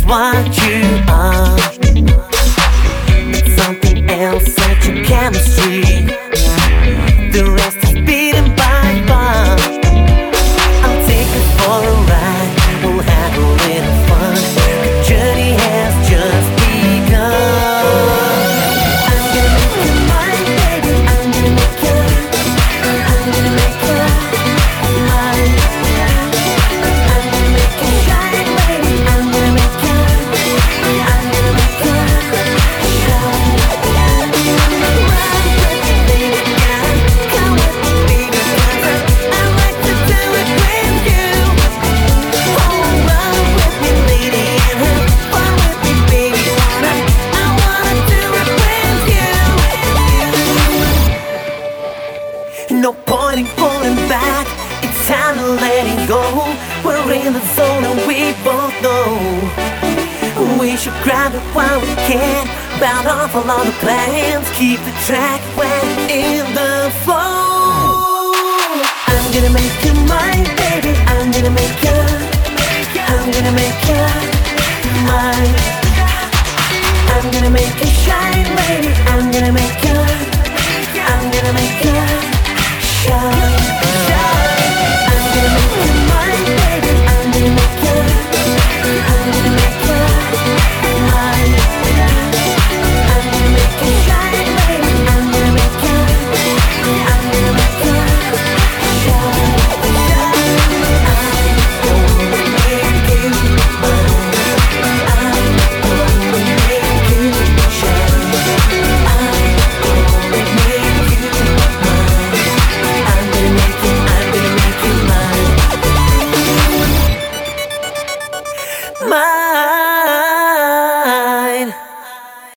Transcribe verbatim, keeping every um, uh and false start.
what you are. It's something else, such a chemistry. The rest is beaten by bar. I'll take you for a ride, we'll have a little fun. The journey has just begun. I'm gonna make you mine, baby. I'm gonna make you, I'm gonna make you mine. I'm gonna make you shine, baby. I'm gonna make you, I'm gonna make you shine. Ride with me, baby, yeah. Come with me, baby, 'cause I, I like to do it with you. Oh, run with me, lady, and have fun with me, baby. Wanna, I wanna do it with you. No point in pulling back, it's time to let it go. We're in the zone and we both know we should grab it while we can. Bound off all of the plans, keep the track when in the flow. I'm gonna make you mine, baby. I'm gonna make you, I'm gonna make you mine. I'm gonna make you shine, baby. I'm gonna make you, I'm gonna make you shine, shine. I'm gonna make you mine, baby. I'm gonna make you, I'm gonna make you mine. I'm gonna make you shine, baby. I'm gonna make you, I'm gonna make you shine, shine. I'm gonna make you mine. I'm gonna make you shine. I'm gonna make you mine. I'm gonna make you, I'm gonna make you mine. Mine.